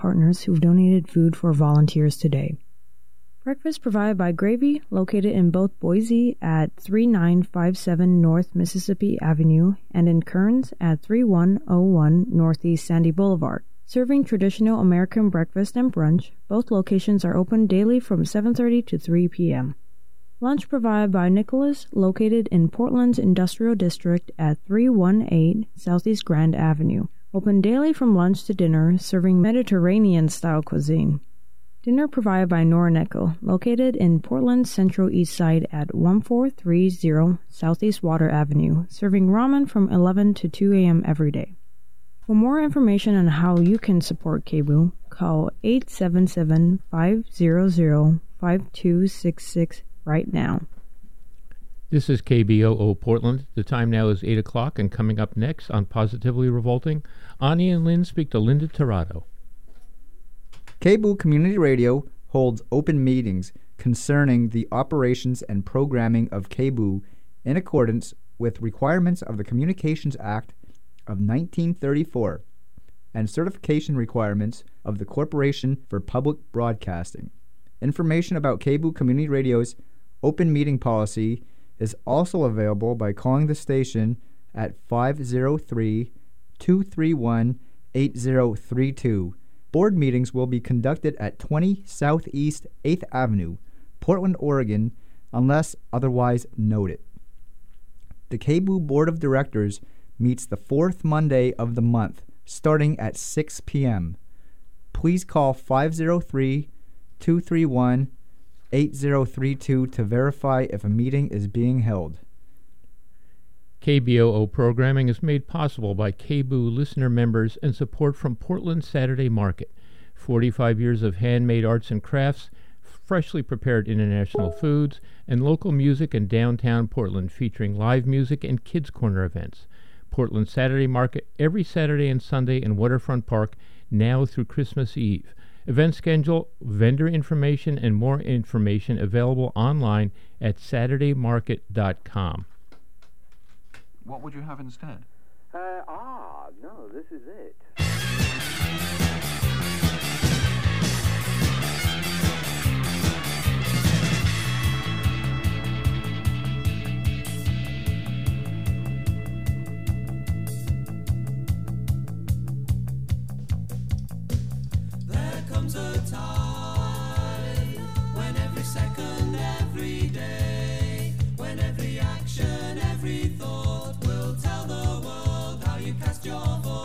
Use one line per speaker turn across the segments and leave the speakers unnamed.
partners who've donated food for volunteers today. Breakfast provided by Gravy, located in both Boise at 3957 North Mississippi Avenue and in Kearns at 3101 Northeast Sandy Boulevard. Serving traditional American breakfast and brunch, both locations are open daily from 7:30 to 3 p.m. Lunch provided by Nicholas, located in Portland's Industrial District at 318 Southeast Grand Avenue. Open daily from lunch to dinner, serving Mediterranean-style cuisine. Dinner provided by Norineko, located in Portland's Central East Side at 1430 Southeast Water Avenue, serving ramen from 11 to 2 a.m. every day. For more information on how you can support KBOO, call 877-500-5266 right now.
This is KBOO Portland. The time now is 8 o'clock, and coming up next on Positively Revolting, Ani and Lynn speak to Linda Tirado.
KBOO Community Radio holds open meetings concerning the operations and programming of KBOO in accordance with requirements of the Communications Act of 1934 and certification requirements of the Corporation for Public Broadcasting. Information about KBOO Community Radio's open meeting policy is also available by calling the station at 503-231-8032. Board meetings will be conducted at 20 Southeast 8th Avenue, Portland, Oregon, unless otherwise noted. The KBOO Board of Directors meets the fourth Monday of the month, starting at 6 p.m. Please call 503-231-8032 to verify if a meeting is being held.
KBOO programming is made possible by KBOO listener members and support from Portland Saturday Market. 45 years of handmade arts and crafts, freshly prepared international foods, and local music in downtown Portland featuring live music and Kids Corner events. Portland Saturday Market every Saturday and Sunday in Waterfront Park, now through Christmas Eve. Event schedule, vendor information, and more information available online at SaturdayMarket.com.
What would you have instead?
No, this is it.
There comes a time when every second, every day, when every action, every thought will tell the world how you cast your vote.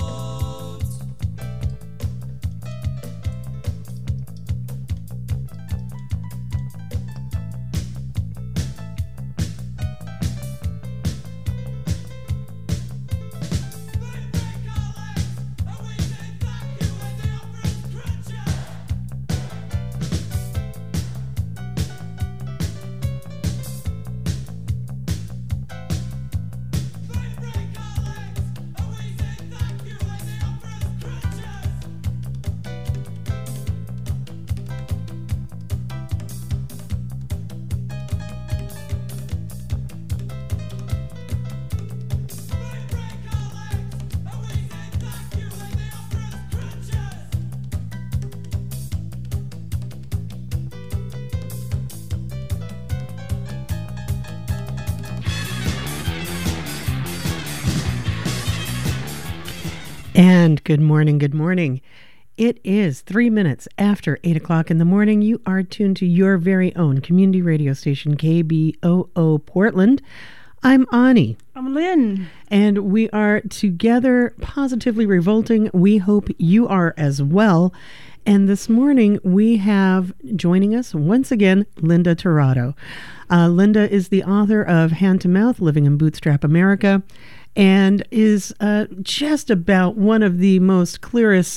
And good morning, good morning. It is 3 minutes after 8 o'clock in the morning. You are tuned to your very own community radio station, KBOO Portland. I'm Ani.
I'm Lynn.
And we are together positively revolting. We hope you are as well. And this morning we have joining us once again, Linda Tirado. Linda is the author of Hand to Mouth, Living in Bootstrap America, and is just about one of the clearest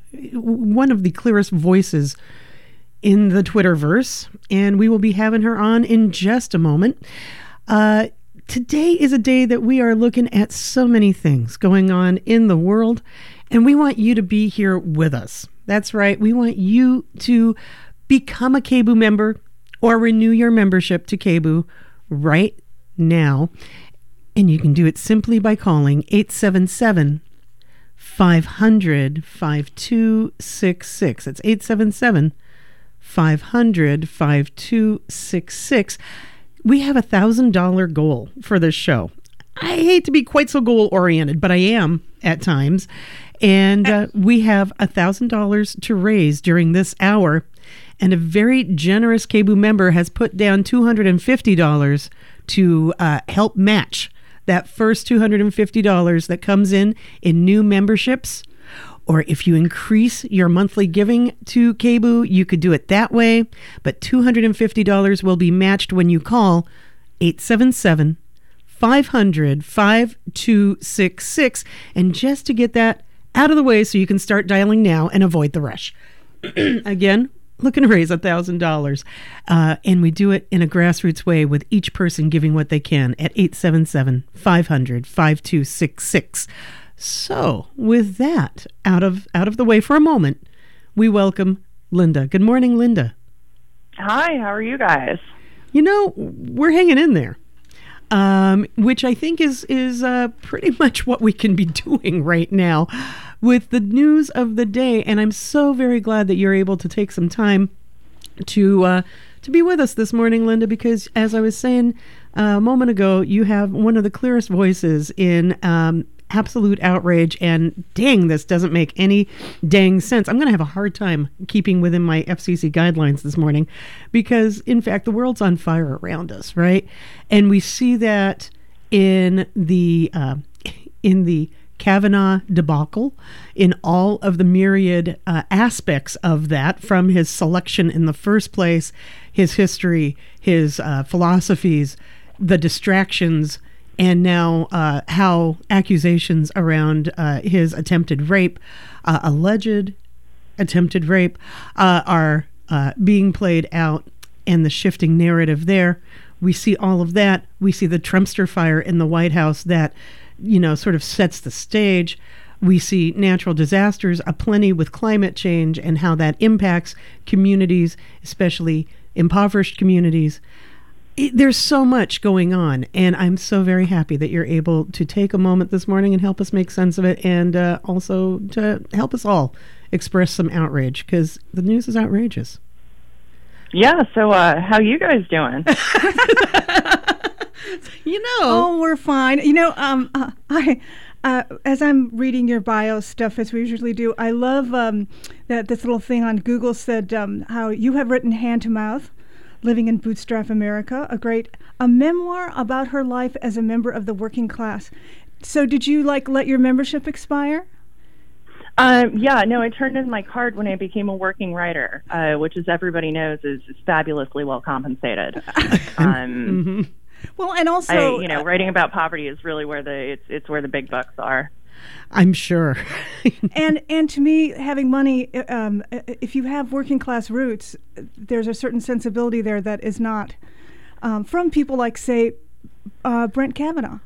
voices in the Twitterverse. And we will be having her on in just a moment. Today is a day that we are looking at so many things going on in the world, and we want you to be here with us. That's right. We want you to become a KBOO member or renew your membership to KBOO right now. And you can do it simply by calling 877-500-5266. 500-5266. It's 877-500-5266. We have $1,000 goal for this show. I hate to be quite so goal-oriented, but I am at times. And we have $1,000 to raise during this hour. And a very generous KBOO member has put down $250 to help match that first $250 that comes in new memberships. Or if you increase your monthly giving to KBOO, you could do it that way. But $250 will be matched when you call 877-500-5266. And just to get that out of the way so you can start dialing now and avoid the rush. Again, looking to raise $1,000. And we do it in a grassroots way with each person giving what they can at 877-500-5266. So, with that out of the way for a moment, we welcome Linda. Good morning, Linda.
Hi, how are you guys?
You know, we're hanging in there, which I think is pretty much what we can be doing right now with the news of the day. And I'm so very glad that you're able to take some time to be with us this morning, Linda, because as I was saying a moment ago, you have one of the clearest voices in absolute outrage, and dang, this doesn't make any dang sense. I'm going to have a hard time keeping within my FCC guidelines this morning because, in fact, the world's on fire around us, right? And we see that in the Kavanaugh debacle, in all of the myriad aspects of that, from his selection in the first place, his history, his philosophies, the distractions, and now how accusations around his attempted rape, alleged attempted rape, are being played out, and the shifting narrative there. We see all of that. We see the Trumpster fire in the White House that, you know, sort of sets the stage. We see natural disasters aplenty with climate change and how that impacts communities, especially impoverished communities. There's so much going on, and I'm so very happy that you're able to take a moment this morning and help us make sense of it, and also to help us all express some outrage, because the news is outrageous.
Yeah, so how you guys doing?
You know.
Oh, we're fine. You know, I as I'm reading your bio stuff, as we usually do, I love that this little thing on Google said how you have written Hand to Mouth, Living in Bootstrap America, a memoir about her life as a member of the working class. So did you let your membership expire?
Yeah, no, I turned in my card when I became a working writer, which, as everybody knows, is fabulously well compensated.
Well, and also,
writing about poverty is really where it's where the big bucks are.
I'm sure.
and to me, having money, if you have working class roots, there's a certain sensibility there that is not from people like, say, Brent Kavanaugh.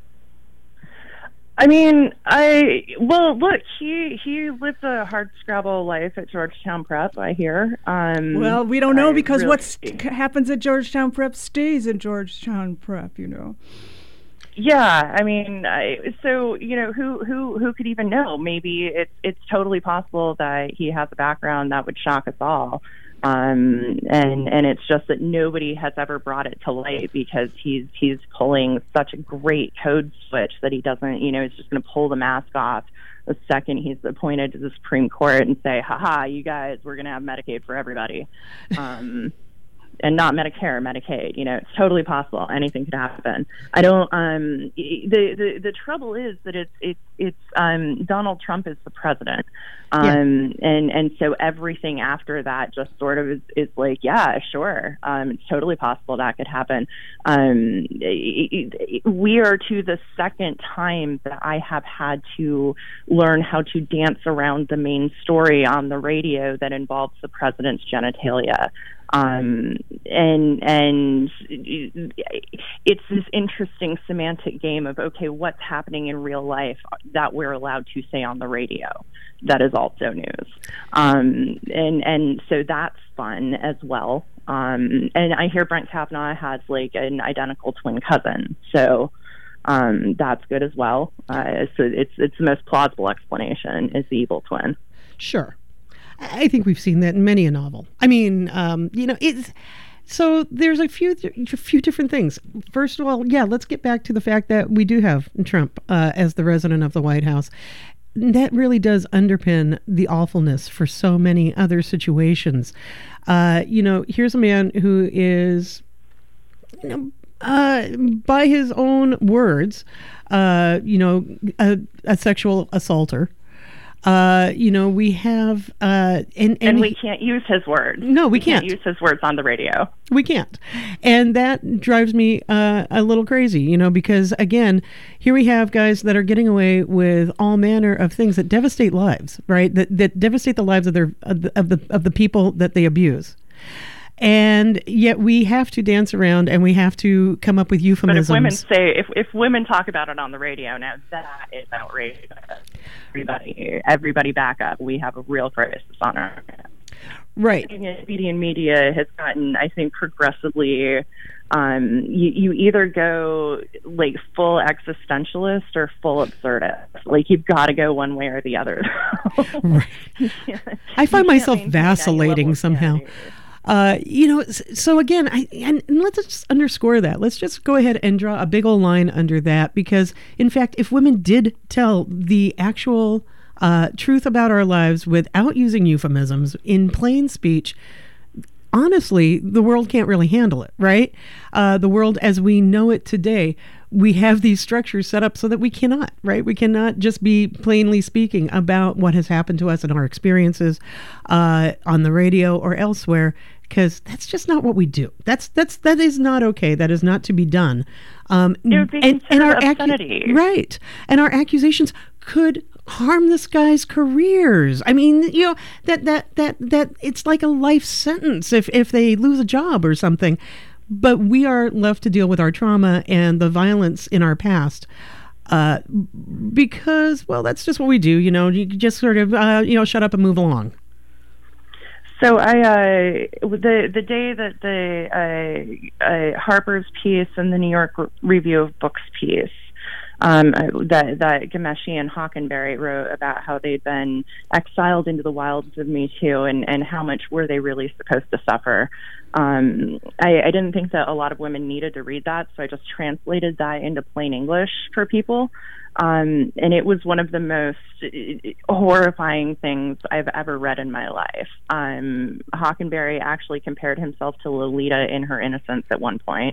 I mean, look, he lived a hardscrabble life at Georgetown Prep, I hear.
Well, we don't know, because what happens at Georgetown Prep stays at Georgetown Prep, you know.
Yeah, I mean, so who could even know? Maybe it's totally possible that he has a background that would shock us all, and it's just that nobody has ever brought it to light because he's pulling such a great code switch that he doesn't, he's just going to pull the mask off the second he's appointed to the Supreme Court and say, "Ha, you guys, we're going to have Medicaid for everybody." And not Medicare or Medicaid. It's totally possible. Anything could happen. I don't. The trouble is that it's Donald Trump is the president, and so everything after that just sort of is like, yeah, sure, it's totally possible that could happen. We are to the second time that I have had to learn how to dance around the main story on the radio that involves the president's genitalia. And it's this interesting semantic game of, okay, what's happening in real life that we're allowed to say on the radio that is also news. And so that's fun as well. And I hear Brent Kavanaugh has an identical twin cousin. So that's good as well. So it's the most plausible explanation is the evil twin.
Sure. I think we've seen that in many a novel. I mean, it's so there's a few different things. First of all, let's get back to the fact that we do have Trump as the resident of the White House. That really does underpin the awfulness for so many other situations. Here's a man who is, by his own words, a sexual assaulter. We have
and we can't use his words.
No, we can't
use his words on the radio.
We can't, and that drives me a little crazy. Because again, here we have guys that are getting away with all manner of things that devastate lives, right? That devastate the lives of the people that they abuse. And yet we have to dance around and we have to come up with euphemisms.
But if women talk about it on the radio, now that is outrageous. Everybody back up. We have a real crisis on our hands.
Right.
Canadian media has gotten, I think, progressively, you either go like full existentialist or full absurdist. Like you've got to go one way or the other.
Right. I find myself vacillating somehow. So again, and let's just underscore that. Let's just go ahead and draw a big old line under that, because in fact, if women did tell the actual truth about our lives without using euphemisms in plain speech, honestly, the world can't really handle it, right? The world as we know it today, we have these structures set up so that we cannot, right? We cannot just be plainly speaking about what has happened to us and our experiences on the radio or elsewhere, because that's just not what we do. That is not okay. That is not to be done.
It would be considered obscenity.
Right. And our accusations could harm this guy's careers. I mean, that it's like a life sentence if they lose a job or something. But we are left to deal with our trauma and the violence in our past because, well, that's just what we do. You just sort of, shut up and move along.
So the day that the Harper's piece and the New York Review of Books piece, that Ghomeshi and Hockenberry wrote about how they'd been exiled into the wilds of Me Too and how much were they really supposed to suffer. I didn't think that a lot of women needed to read that, so I just translated that into plain English for people. And it was one of the most horrifying things I've ever read in my life. Hockenberry actually compared himself to Lolita in her innocence at one point.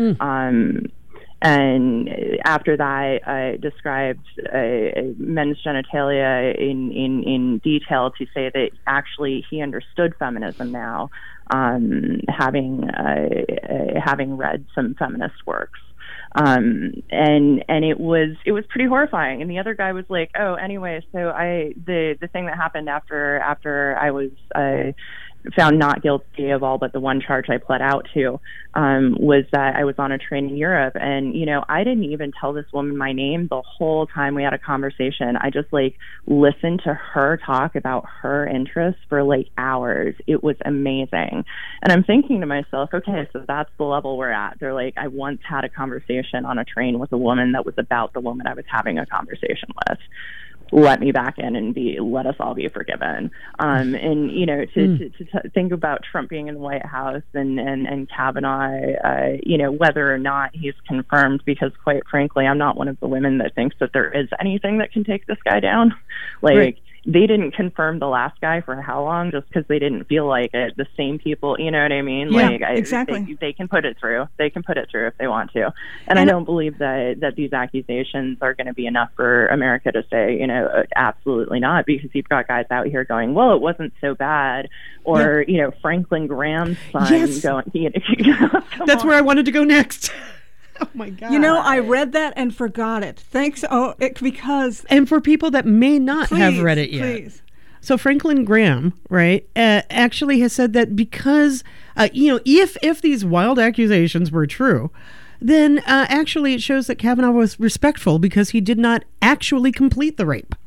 And after that, described men's genitalia in detail to say that actually he understood feminism now, having read some feminist works. And it was pretty horrifying. And the other guy was like, oh, anyway, so the thing that happened after I was found not guilty of all but the one charge I pled out to, was that I was on a train in Europe. And, I didn't even tell this woman my name the whole time we had a conversation. I just listened to her talk about her interests for hours. It was amazing. And I'm thinking to myself, okay, so that's the level we're at. They're like, I once had a conversation on a train with a woman that was about the woman I was having a conversation with. Let me back in and let us all be forgiven. And, to think about Trump being in the White House and Kavanaugh, whether or not he's confirmed, because quite frankly, I'm not one of the women that thinks that there is anything that can take this guy down.
Right.
They didn't confirm the last guy for how long just because they didn't feel like it. The same people, you know what I mean?
Yeah, exactly.
They can put it through. They can put it through if they want to. And I don't believe that these accusations are going to be enough for America to say, absolutely not, because you've got guys out here going, well, it wasn't so bad. Or, Franklin Graham's son going,
That's where I wanted to go next. Oh my God!
I read that and forgot it. Thanks. Because
and for people that may not have read it yet, so Franklin Graham, right, actually has said that because if these wild accusations were true, then actually it shows that Kavanaugh was respectful because he did not actually complete the rape.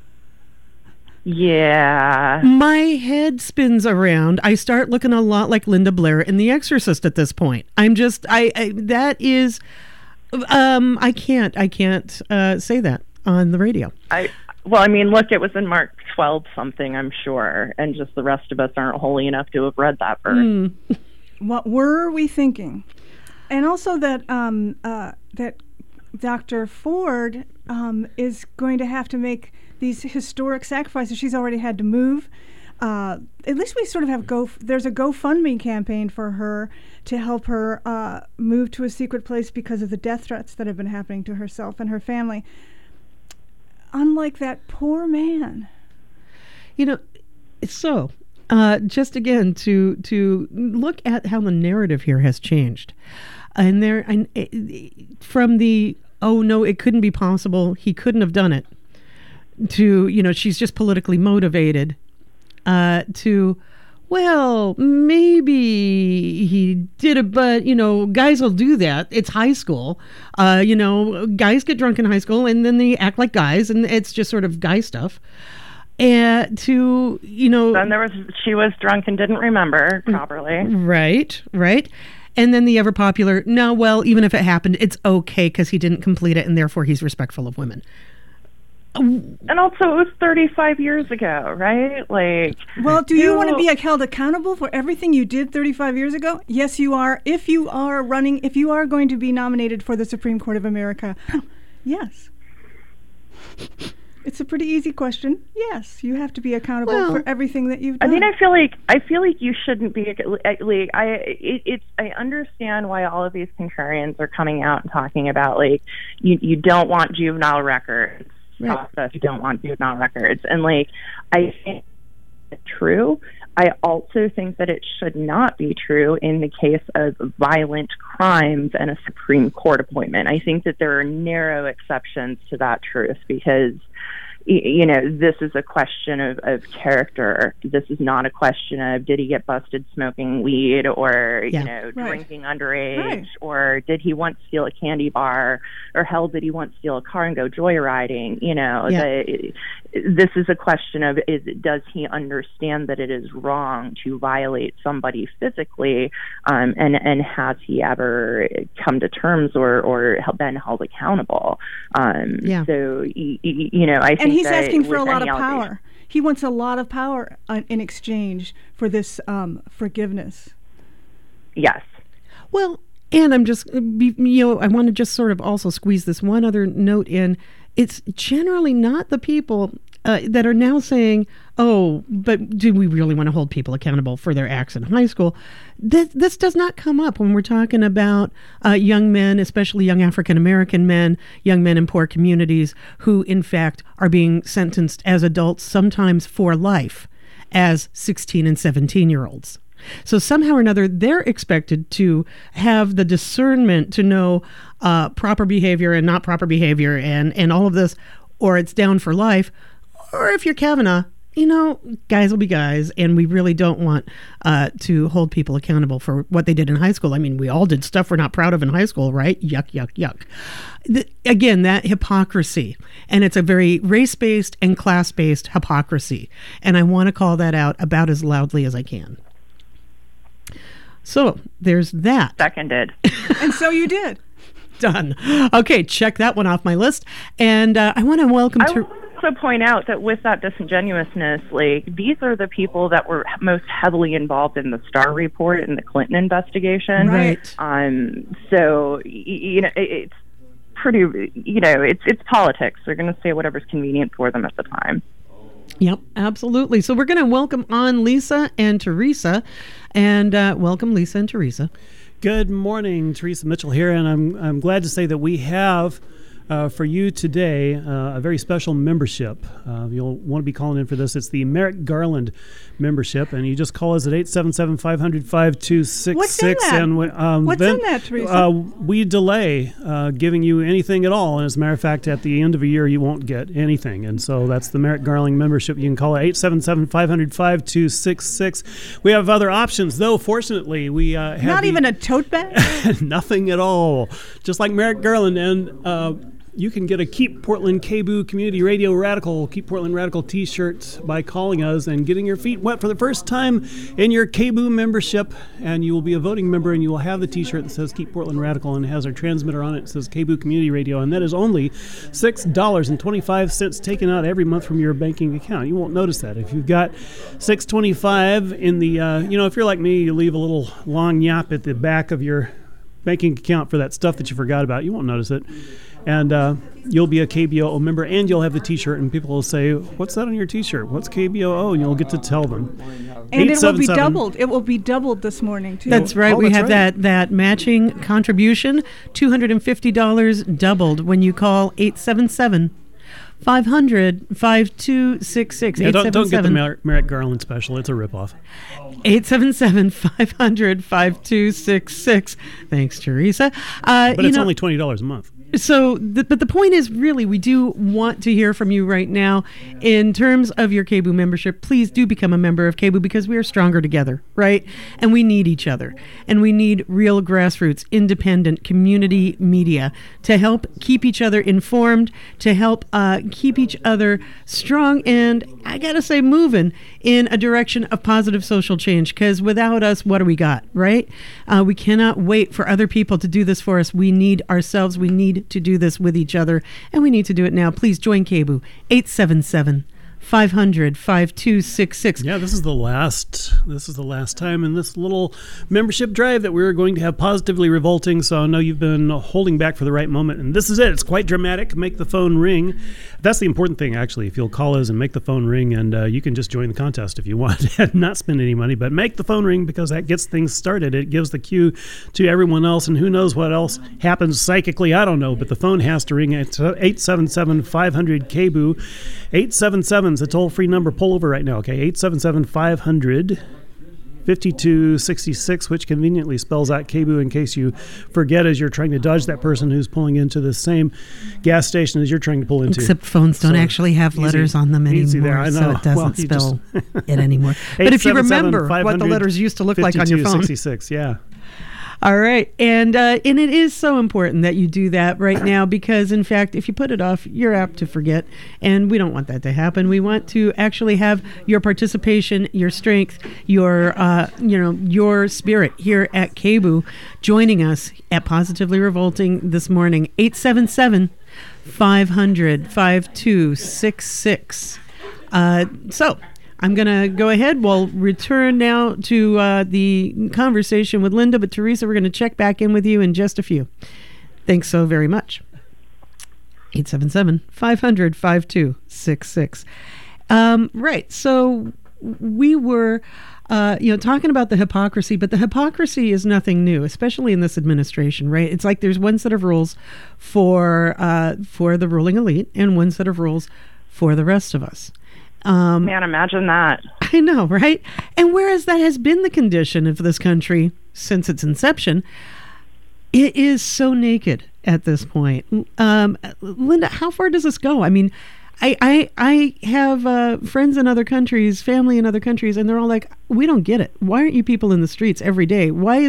Yeah.
My head spins around. I start looking a lot like Linda Blair in The Exorcist at this point. I'm just, that is, I can't say that on the radio.
Well, I mean, look, it was in Mark 12 something, I'm sure, and just the rest of us aren't holy enough to have read that verse.
What were we thinking? And also that that Dr. Ford is going to have to make these historic sacrifices. She's already had to move. At least we sort of have there's a GoFundMe campaign for her to help her move to a secret place because of the death threats that have been happening to herself and her family. Unlike that poor man.
So just again to look at how the narrative here has changed. And from the, oh no, it couldn't be possible, he couldn't have done it, to, she's just politically motivated, to, well, maybe he did it, but, guys will do that. It's high school. Guys get drunk in high school and then they act like guys, and it's just sort of guy stuff. And
then she was drunk and didn't remember properly.
Right. And then the ever popular, no, well, even if it happened, it's okay because he didn't complete it and therefore he's respectful of women.
And also, it was 35 years ago, right?
Well, do you want to be held accountable for everything you did 35 years ago? Yes, you are. If you are going to be nominated for the Supreme Court of America, yes. It's a pretty easy question. Yes, you have to be accountable for everything that you've done.
I mean, I feel like you shouldn't be. I understand why all of these contrarians are coming out and talking about you don't want juvenile records. Process. You don't want juvenile records, and I think it's true. I also think that it should not be true in the case of violent crimes and a Supreme Court appointment. I think that there are narrow exceptions to that truth because, this is a question of character. This is not a question of did he get busted smoking weed or, drinking underage, or did he once steal a candy bar, or hell, did he once steal a car and go joyriding? This is a question of does he understand that it is wrong to violate somebody physically, and has he ever come to terms or been held accountable? So, I think
and he's asking for a lot of power. He wants a lot of power in exchange for this forgiveness.
Yes.
Well, and I'm just, I want to just sort of also squeeze this one other note in. It's generally not the people that are now saying, oh, but do we really want to hold people accountable for their acts in high school? This does not come up when we're talking about young men, especially young African-American men, young men in poor communities who, in fact, are being sentenced as adults, sometimes for life, as 16 and 17-year-olds. So somehow or another, they're expected to have the discernment to know proper behavior and not proper behavior and all of this, or it's down for life. Or if you're Kavanaugh, guys will be guys, and we really don't want to hold people accountable for what they did in high school. I mean, we all did stuff we're not proud of in high school, right? Yuck, yuck, yuck. Again, that hypocrisy, and it's a very race-based and class-based hypocrisy, and I want to call that out about as loudly as I can. So there's that.
Seconded.
And so you did.
Done. Okay, check that one off my list. And I want to welcome
I will also point out that with that disingenuousness, these are the people that were most heavily involved in the Starr report and the Clinton investigation.
Right.
So, it's pretty, it's politics. They're going to say whatever's convenient for them at the time.
Yep, absolutely. So we're going to welcome on Lisa and Teresa. And welcome, Lisa and Teresa.
Good morning, Teresa Mitchell here, and I'm glad to say that we have for you today a very special membership. You'll want to be calling in for this. It's the Merrick Garland membership, and you just call us at 877-500-5266.
What's in that?
And
What's in that, Teresa?
We delay giving you anything at all, and as a matter of fact, at the end of a year, you won't get anything, and so that's the Merrick Garland membership. You can call it 877-500-5266. We have other options, though. Fortunately, we have
not even a tote bag.
Nothing at all, just like Merrick Garland. And you can get a Keep Portland KBOO Community Radio Radical, Keep Portland Radical t-shirt by calling us and getting your feet wet for the first time in your KBOO membership. And you will be a voting member, and you will have the t-shirt that says Keep Portland Radical and has our transmitter on it. It says KBOO Community Radio, and that is only $6.25 taken out every month from your banking account. You won't notice that. If you've got $6.25 in the, if you're like me, you leave a little long yap at the back of your banking account for that stuff that you forgot about. You won't notice it. And you'll be a KBOO member, and you'll have the t-shirt, and people will say, what's that on your t-shirt? What's KBOO? And you'll get to tell them.
And it will be doubled. It will be doubled this morning, too.
That's right. We have that matching contribution, $250 doubled when you call 877-500-5266.
Yeah, don't get the Merrick Garland special. It's a ripoff.
877-500-5266. Thanks, Teresa.
But it's only $20 a month.
So, but the point is, really, we do want to hear from you right now. In terms of your KBOO membership, please do become a member of KBOO, because we are stronger together, right? And we need each other. And we need real grassroots, independent community media to help keep each other informed, to help keep each other strong, and I gotta say, moving in a direction of positive social change. Because without us, what do we got, right? We cannot wait for other people to do this for us. We need ourselves. We need to do this with each other, and we need to do it now. Please join KBOO. 877-500-5266.
Yeah, this is the last time in this little membership drive that we're going to have Positively Revolting. So I know you've been holding back for the right moment, and this is it. It's quite dramatic. Make the phone ring. That's the important thing, actually. If you'll call us and make the phone ring, and you can just join the contest if you want and not spend any money, but make the phone ring, because that gets things started. It gives the cue to everyone else, and who knows what else happens psychically. I don't know, but the phone has to ring. It's 877-500-KBOO. 877 is a toll-free number. Pull over right now, okay? 877-500-5266, which conveniently spells out KBOO in case you forget as you're trying to dodge that person who's pulling into the same gas station as you're trying to pull into.
Except phones don't actually have letters on them anymore, so it doesn't spell it anymore. But if you remember what the letters used to look like on your phone.
5266, yeah.
All right. And it is so important that you do that right now, because, in fact, if you put it off, you're apt to forget. And we don't want that to happen. We want to actually have your participation, your strength, your spirit here at KBOO joining us at Positively Revolting this morning. 877-500-5266. So I'm going to go ahead. We'll return now to the conversation with Linda, but Teresa, we're going to check back in with you in just a few. Thanks so very much. 877-500-5266. Right. So we were, talking about the hypocrisy, but the hypocrisy is nothing new, especially in this administration, right? It's like there's one set of rules for the ruling elite and one set of rules for the rest of us.
Man, imagine that.
I know, right? And whereas that has been the condition of this country since its inception, it is so naked at this point. Linda, how far does this go? I mean, I have friends in other countries, family in other countries, and they're all like, we don't get it. Why aren't you people in the streets every day? What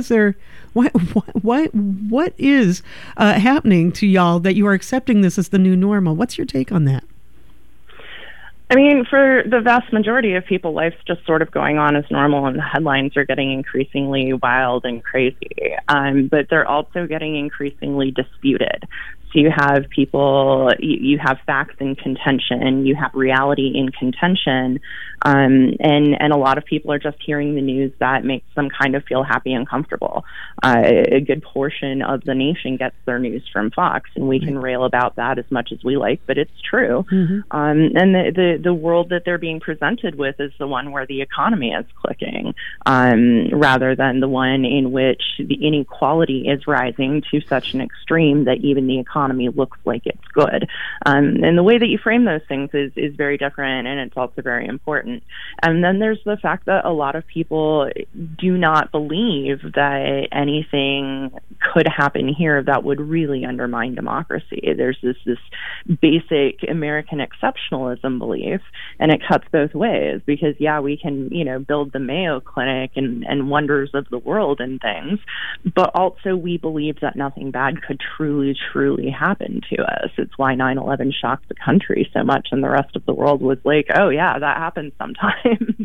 is happening to y'all that you are accepting this as the new normal? What's your take on that?
I mean, for the vast majority of people, life's just sort of going on as normal, and the headlines are getting increasingly wild and crazy. But they're also getting increasingly disputed. So you have people, you have facts in contention, you have reality in contention, and a lot of people are just hearing the news that makes them kind of feel happy and comfortable. A good portion of the nation gets their news from Fox, and we can rail about that as much as we like, but it's true. Mm-hmm. And the world that they're being presented with is the one where the economy is clicking, rather than the one in which the inequality is rising to such an extreme that even the economy looks like it's good. And the way that you frame those things is very different, and it's also very important. And then there's the fact that a lot of people do not believe that anything could happen here that would really undermine democracy. There's this basic American exceptionalism belief, and it cuts both ways, because we can, build the Mayo Clinic and wonders of the world and things, but also we believe that nothing bad could truly actually happened to us. It's why 9/11 shocked the country so much, and the rest of the world was like, "Oh yeah, that happens sometimes."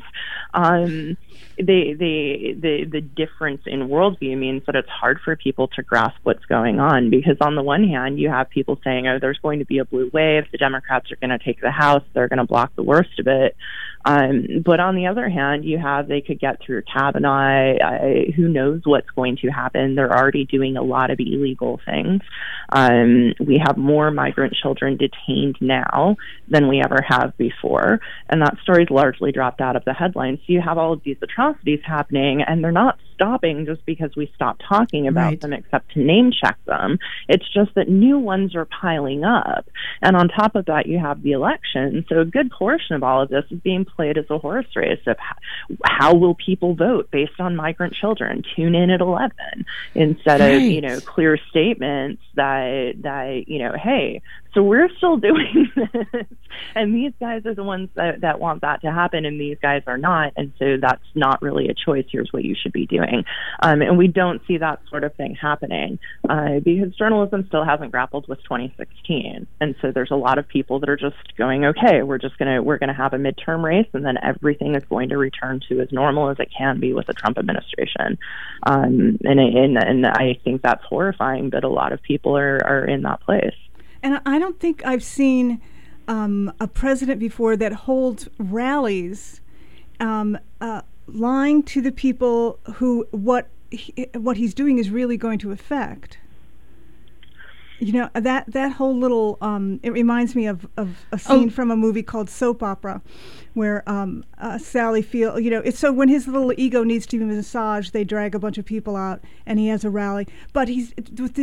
The difference in worldview means that it's hard for people to grasp what's going on, because on the one hand, you have people saying, "Oh, there's going to be a blue wave. The Democrats are going to take the House. They're going to block the worst of it." But on the other hand, you have they could get through Kavanaugh. Who knows what's going to happen? They're already doing a lot of illegal things. We have more migrant children detained now than we ever have before, and that story's largely dropped out of the headlines. So you have all of these atrocities happening, and they're not stopping just because we stop talking about them, except to name check them. It's just that new ones are piling up, and on top of that, you have the election. So a good portion of all of this is being played as a horse race of how will people vote based on migrant children. Tune in at 11 instead of clear statements that hey, so we're still doing this, and these guys are the ones that want that to happen, and these guys are not, and so that's not really a choice. Here's what you should be doing, and we don't see that sort of thing happening because journalism still hasn't grappled with 2016, and so there's a lot of people that are just going, okay, we're gonna have a midterm race, and then everything is going to return to as normal as it can be with the Trump administration, and I think that's horrifying, but a lot of people are in that place.
And I don't think I've seen a president before that holds rallies lying to the people who what he's doing is really going to affect. You know, that whole little, it reminds me of a scene from a movie called Soap Opera, where Sally Field, it's so when his little ego needs to be massaged, they drag a bunch of people out, and he has a rally. But he's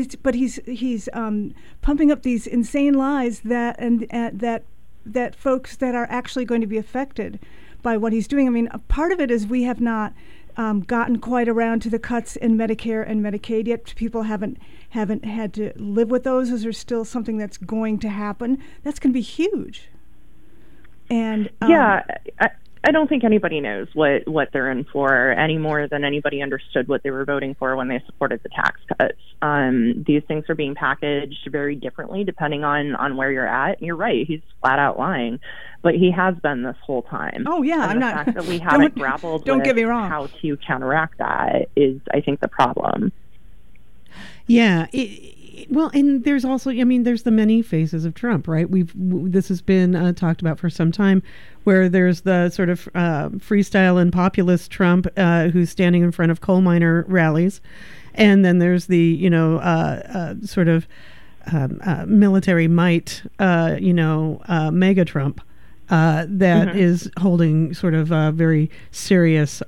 pumping up these insane lies that folks that are actually going to be affected by what he's doing. I mean, a part of it is we have not gotten quite around to the cuts in Medicare and Medicaid yet. People haven't had to live with those. Those are still something that's going to happen. That's going to be huge. And
I don't think anybody knows what they're in for any more than anybody understood what they were voting for when they supported the tax cuts. These things are being packaged very differently depending on where you're at. And you're right, he's flat out lying, but he has been this whole time.
Oh yeah,
and the fact that we haven't grappled with
get me wrong.
How to counteract that is, I think, the problem.
Yeah. Well, and there's also, there's the many faces of Trump, right? This has been talked about for some time, where there's the sort of freestyle and populist Trump who's standing in front of coal miner rallies, and then there's the sort of military might mega Trump that is holding sort of very serious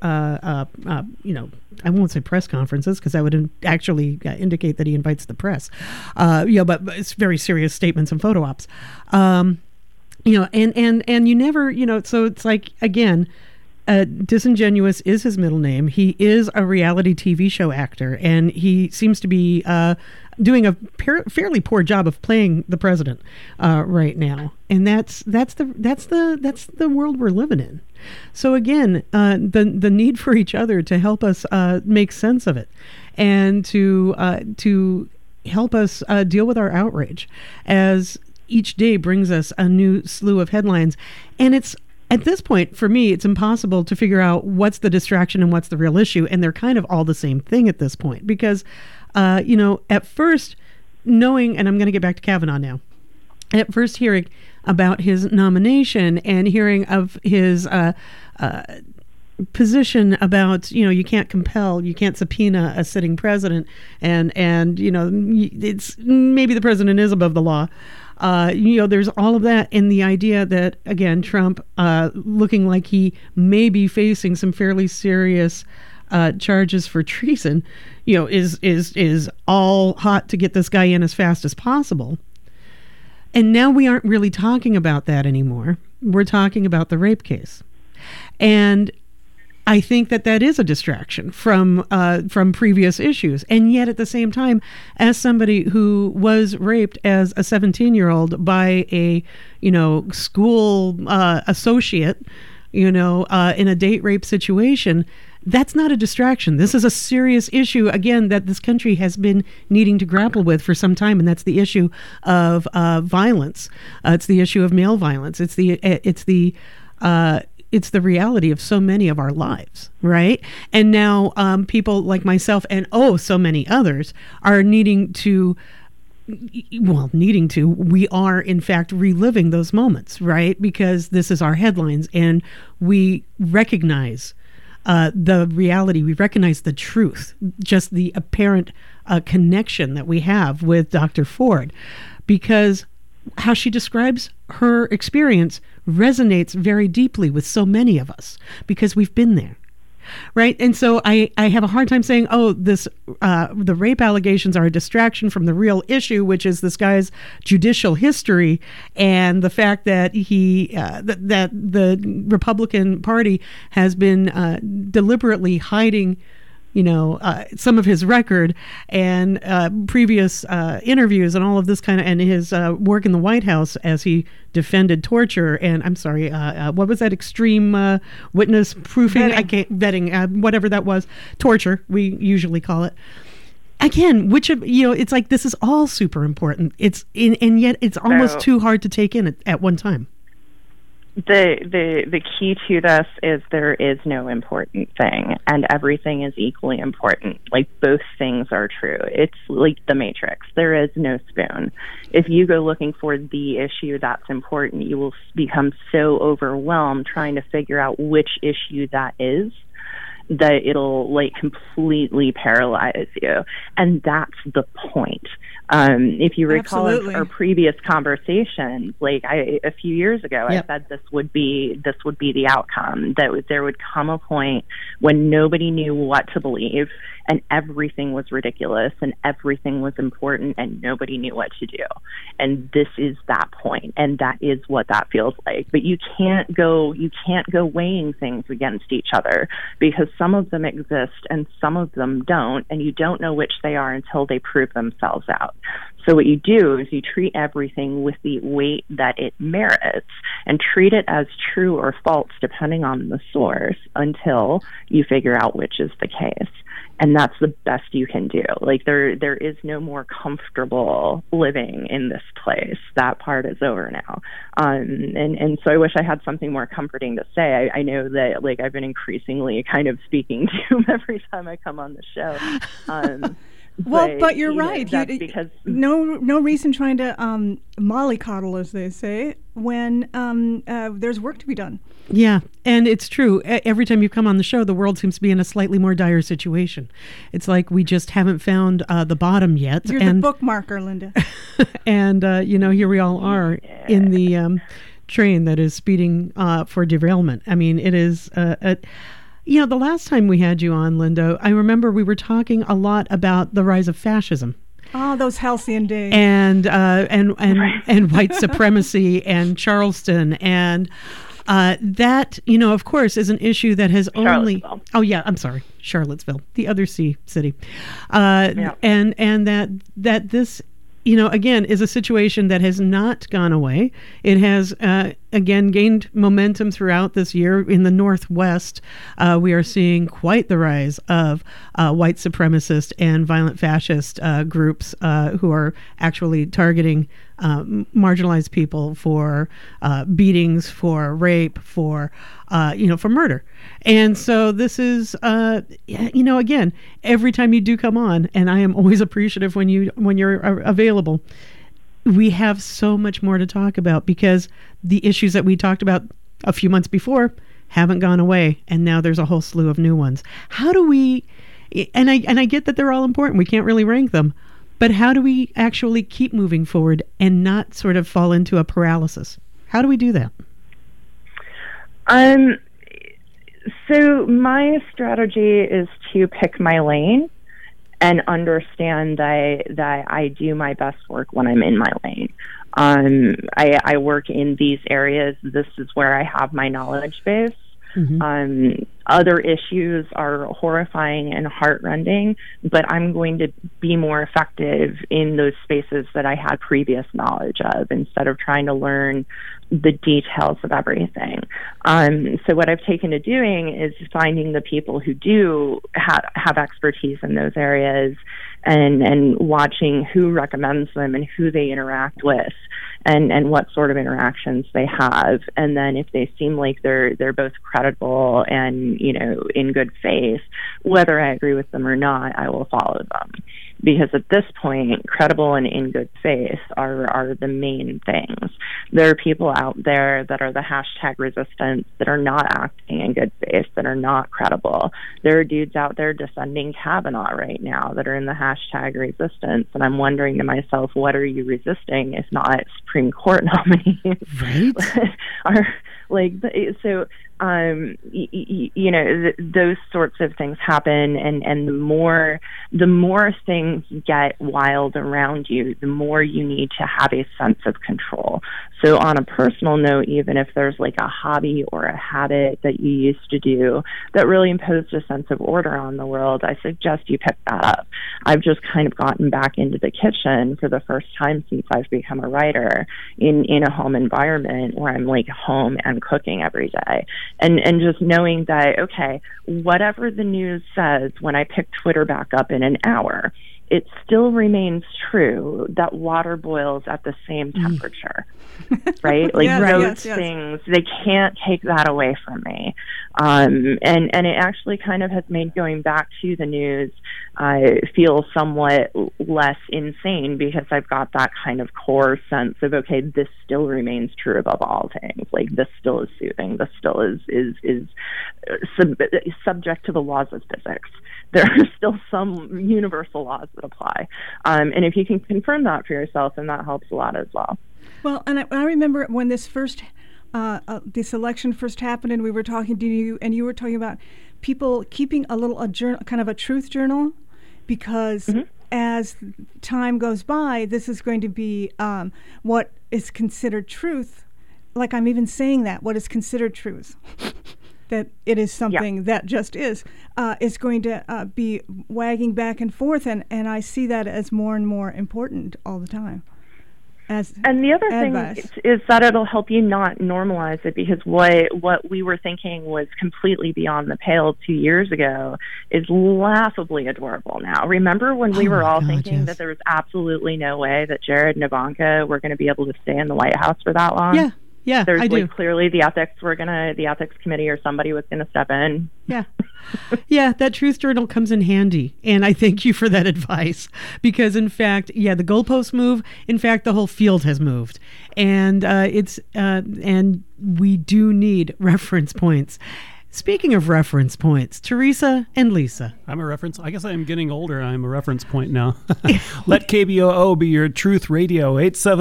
I won't say press conferences because that would actually indicate that he invites the press. But it's very serious statements and photo ops. And you never, so it's like, again, disingenuous is his middle name. He is a reality TV show actor, and he seems to be doing a fairly poor job of playing the president right now. And that's the world we're living in. So again, the need for each other to help us make sense of it, and to help us deal with our outrage as each day brings us a new slew of headlines. And it's, at this point, for me, it's impossible to figure out what's the distraction and what's the real issue. And they're kind of all the same thing at this point, because, at first knowing, and I'm going to get back to Kavanaugh now, at first hearing about his nomination and hearing of his position about, you can't compel, you can't subpoena a sitting president, and it's maybe the president is above the law. There's all of that, and the idea that, again, Trump looking like he may be facing some fairly serious charges for treason, is all hot to get this guy in as fast as possible. And now we aren't really talking about that anymore. We're talking about the rape case. And I think that is a distraction from previous issues. And yet at the same time, as somebody who was raped as a 17-year-old by a, school associate, in a date rape situation, that's not a distraction. This is a serious issue, again, that this country has been needing to grapple with for some time, and that's the issue of violence. It's the issue of male violence. It's the reality of so many of our lives, right? And now people like myself and so many others are we are in fact reliving those moments, right? Because this is our headlines, and we recognize the reality, we recognize the truth, just the apparent connection that we have with Dr. Ford, because how she describes her experience resonates very deeply with so many of us because we've been there. Right. And so I have a hard time saying, the rape allegations are a distraction from the real issue, which is this guy's judicial history and the fact that that the Republican Party has been deliberately hiding some of his record and previous interviews and all of this kind of, and his work in the White House as he defended torture and, I'm sorry, what was that, extreme witness proofing? Vetting, whatever that was, torture, we usually call it. Again, it's like this is all super important. And yet it's almost too hard to take in at one time.
The key to this is there is no important thing, and everything is equally important. Like, both things are true. It's like the Matrix. There is no spoon. If you go looking for the issue that's important, you will become so overwhelmed trying to figure out which issue that is, that it'll completely paralyze you. And that's the point. If you recall our previous conversations, a few years ago, I said this would be the outcome, that there would come a point when nobody knew what to believe and everything was ridiculous and everything was important and nobody knew what to do. And this is that point, and that is what that feels like. But you can't go weighing things against each other, because some of them exist and some of them don't, and you don't know which they are until they prove themselves out. So what you do is you treat everything with the weight that it merits and treat it as true or false depending on the source until you figure out which is the case. And that's the best you can do. There is no more comfortable living in this place. That part is over now. And so I wish I had something more comforting to say. I know that I've been increasingly kind of speaking to him every time I come on the show.
But you're right.
That's because
no reason trying to mollycoddle, as they say, when there's work to be done.
Yeah, and it's true. Every time you come on the show, the world seems to be in a slightly more dire situation. It's like we just haven't found the bottom yet.
You're the bookmarker, Linda.
And, here we all are in the train that is speeding for derailment. I mean, it is... the last time we had you on, Linda, I remember we were talking a lot about the rise of fascism.
Oh, those halcyon days.
And white supremacy and Charleston. And that, of course, is an issue that has only... Oh, yeah, I'm sorry. Charlottesville, the other C city. And that this... again, is a situation that has not gone away. It has, again, gained momentum throughout this year. In the Northwest, we are seeing quite the rise of white supremacist and violent fascist groups who are actually targeting marginalized people for beatings, for rape, for murder. And so this is, again, every time you do come on, and I am always appreciative when you're available, we have so much more to talk about because the issues that we talked about a few months before haven't gone away, and now there's a whole slew of new ones. How do we, and I get that they're all important, we can't really rank them, but how do we actually keep moving forward and not sort of fall into a paralysis? How do we do that?
So my strategy is to pick my lane and understand that I do my best work when I'm in my lane. I work in these areas. This is where I have my knowledge base. Mm-hmm. other issues are horrifying and heartrending, but I'm going to be more effective in those spaces that I had previous knowledge of instead of trying to learn the details of everything. So what I've taken to doing is finding the people who do have expertise in those areas and watching who recommends them and who they interact with and what sort of interactions they have. And then if they seem like they're both credible and, in good faith, whether I agree with them or not, I will follow them. Because at this point, credible and in good faith are the main things. There are people out there that are the hashtag resistance that are not acting in good faith, that are not credible. There are dudes out there defending Kavanaugh right now that are in the hashtag resistance. And I'm wondering to myself, what are you resisting if not Supreme Court nominees?
Right.
Those sorts of things happen, and the more things get wild around you, the more you need to have a sense of control. So on a personal note, even if there's like a hobby or a habit that you used to do that really imposed a sense of order on the world, I suggest you pick that up. I've just kind of gotten back into the kitchen for the first time since I've become a writer in a home environment where I'm like home and cooking every day. And just knowing that, okay, whatever the news says when I pick Twitter back up in an hour, it still remains true that water boils at the same temperature, right? Like those things, they can't take that away from me. And it actually kind of has made going back to the news feel somewhat less insane because I've got that kind of core sense of, okay, this still remains true above all things. Like this still is soothing. This still is subject to the laws of physics. There are still some universal laws that apply. And if you can confirm that for yourself, then that helps a lot as well.
Well, and I remember when this election first happened and we were talking to you, and you were talking about people keeping a journal, kind of a truth journal, because as time goes by, this is going to be what is considered truth. Like I'm even saying that, what is considered truth. That it is something that just is going to be wagging back and forth, and I see that as more and more important all the time.
And the other thing is that it'll help you not normalize it, because what we were thinking was completely beyond the pale 2 years ago is laughably adorable now. Remember when we were all thinking that there was absolutely no way that Jared and Ivanka were going to be able to stay in the White House for that long?
Yeah,
there's
I do.
Clearly the ethics committee or somebody was going to step in.
Yeah, that truth journal comes in handy, and I thank you for that advice, because in fact, the goalposts move. In fact, the whole field has moved, and and we do need reference points. Speaking of reference points, Teresa and Lisa.
I'm a reference. I guess I'm getting older. I'm a reference point now. Let KBOO be your truth radio.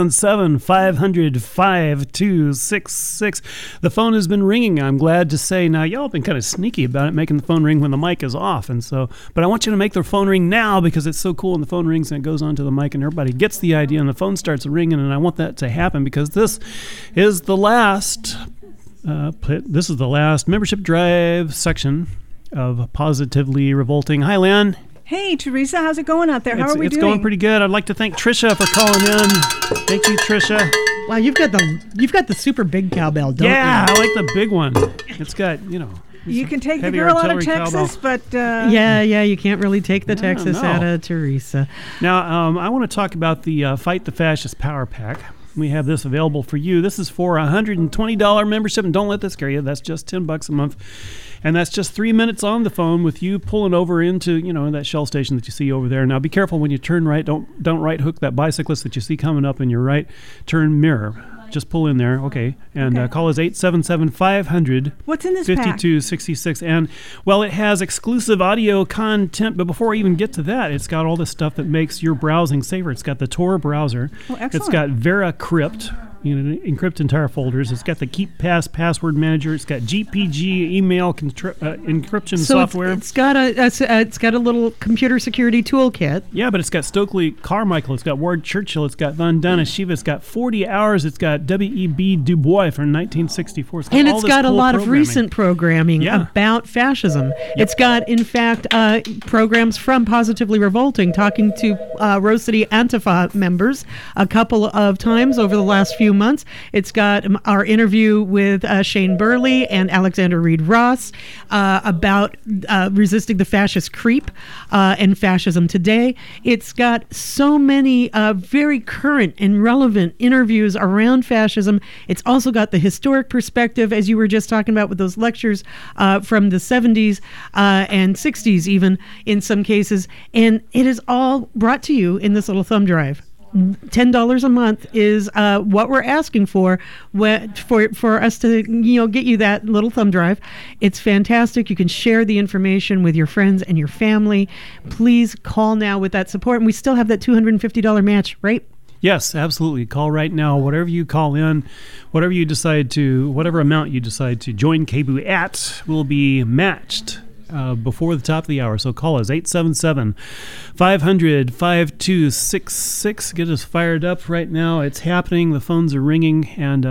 877-500-5266. The phone has been ringing, I'm glad to say. Now, y'all have been kind of sneaky about it, making the phone ring when the mic is off. But I want you to make the phone ring now, because it's so cool when the phone rings and it goes onto the mic and everybody gets the idea and the phone starts ringing. And I want that to happen, because this is the last... this is the last membership drive section of Positively Revolting. Hi, Lynn.
Hey, Teresa. How's it going out there? How are we doing?
It's going pretty good. I'd like to thank Trisha for calling in. Thank you, Trisha.
Wow, you've got the super big cowbell, don't you?
Yeah, I like the big one. It's got,
You can take the girl out of Texas, but...
you can't really take the Texas out of Teresa.
Now, I want to talk about the Fight the Fascist Power Pack. We have this available for you. This is for a $120 membership, and don't let this scare you. That's just $10 a month. And that's just 3 minutes on the phone with you pulling over into, that Shell station that you see over there. Now, be careful when you turn right. Don't right hook that bicyclist that you see coming up in your right turn mirror. Just pull in there, okay? And call us 877-500.
What's in this pack?
5266. And, well, it has exclusive audio content, but before I even get to that, it's got all the stuff that makes your browsing safer. It's got the Tor browser.
Oh, excellent.
It's got VeraCrypt, encrypt entire folders. It's got the KeepPass password manager. It's got GPG email encryption software.
It's got a little computer security toolkit.
Yeah, but it's got Stokely Carmichael. It's got Ward Churchill. It's got Von Donna Shiva. It's got 40 Hours. It's got W.E.B. Du Bois from 1964. It's got
And
all
it's
this
got a
cool
lot of
programming.
recent programming about fascism. It's got, in fact, programs from Positively Revolting, talking to Rose City Antifa members a couple of times over the last few months. It's got our interview with Shane Burley and Alexander Reed Ross about resisting the fascist creep and fascism today. It's got so many very current and relevant interviews around fascism. It's also got the historic perspective, as you were just talking about with those lectures from the 70s and 60s even in some cases. And it is all brought to you in this little thumb drive. $10 a month is what we're asking for us to get you that little thumb drive. It's fantastic. You can share the information with your friends and your family. Please call now with that support. And we still have that $250 match, right?
Yes, absolutely. Call right now. Whatever you call in, whatever amount you decide to join KBOO at will be matched before the top of the hour. So call us 877-500-5266. Get us fired up right now. It's happening. The phones are ringing. And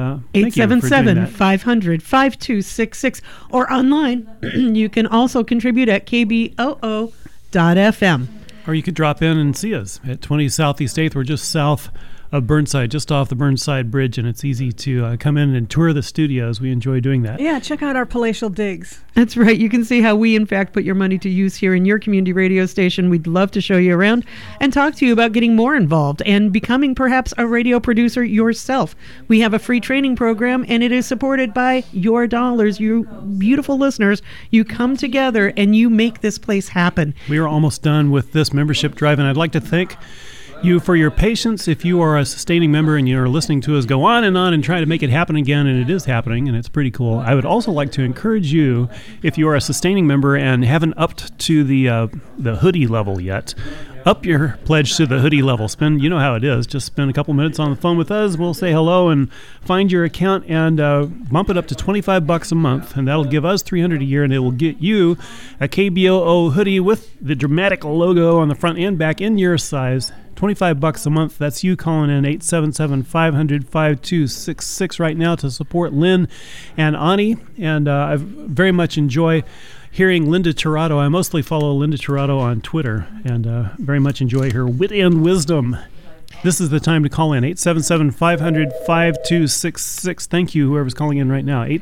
877-500-5266. Or online, you can also contribute at kboo.fm.
Or you could drop in and see us at 20 Southeast 8th. We're just south of Burnside, just off the Burnside Bridge, and it's easy to come in and tour the studios. We enjoy doing that.
Yeah, check out our palatial digs.
That's right. You can see how we, in fact, put your money to use here in your community radio station. We'd love to show you around and talk to you about getting more involved and becoming perhaps a radio producer yourself. We have a free training program, and it is supported by your dollars, you beautiful listeners. You come together, and you make this place happen.
We are almost done with this membership drive, and I'd like to thank you for your patience. If you are a sustaining member and you're listening to us go on and try to make it happen again, and it is happening, and it's pretty cool. I would also like to encourage you, if you are a sustaining member and haven't upped to the hoodie level yet, up your pledge to the hoodie level. You know how it is. Just spend a couple minutes on the phone with us. We'll say hello and find your account and bump it up to $25 a month, and that'll give us $300 a year, and it will get you a KBOO hoodie with the dramatic logo on the front and back in your size. $25 a month. That's you calling in 877-500-5266 right now to support Lynn and Ani. And I very much enjoy hearing Linda Tirado. I mostly follow Linda Tirado on Twitter and very much enjoy her wit and wisdom. This is the time to call in, 877-500-5266. Thank you, whoever's calling in right now.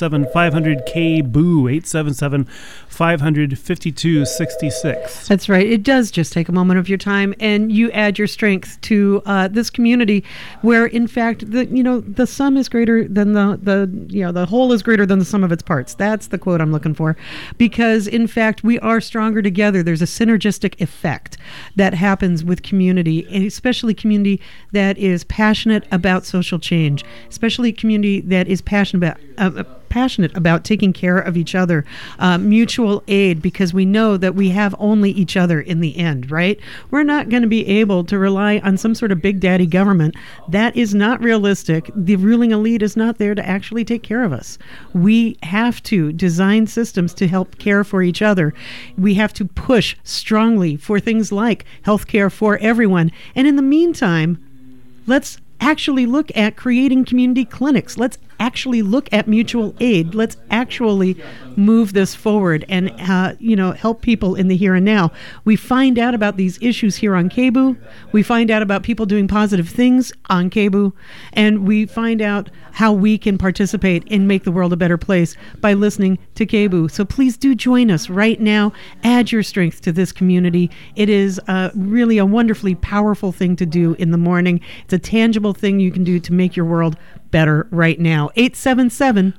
877-500-KBOO, 877-500-5266.
That's right. It does just take a moment of your time, and you add your strength to this community where, in fact, the sum is greater than the whole is greater than the sum of its parts. That's the quote I'm looking for. Because, in fact, we are stronger together. There's a synergistic effect that happens with community, and especially community that is passionate about social change, especially community that is passionate about taking care of each other, mutual aid, because we know that we have only each other in the end, right? We're not going to be able to rely on some sort of big daddy government. That is not realistic. The ruling elite is not there to actually take care of us. We have to design systems to help care for each other. We have to push strongly for things like health care for everyone. And in the meantime, let's actually look at creating community clinics. Let's actually look at mutual aid. Let's actually move this forward and help people in the here and now. We find out about these issues here on KBOO. We find out about people doing positive things on KBOO, and we find out how we can participate and make the world a better place by listening to KBOO. So please do join us right now. Add your strength to this community. It is really a wonderfully powerful thing to do in the morning. It's a tangible thing you can do to make your world better right now. 877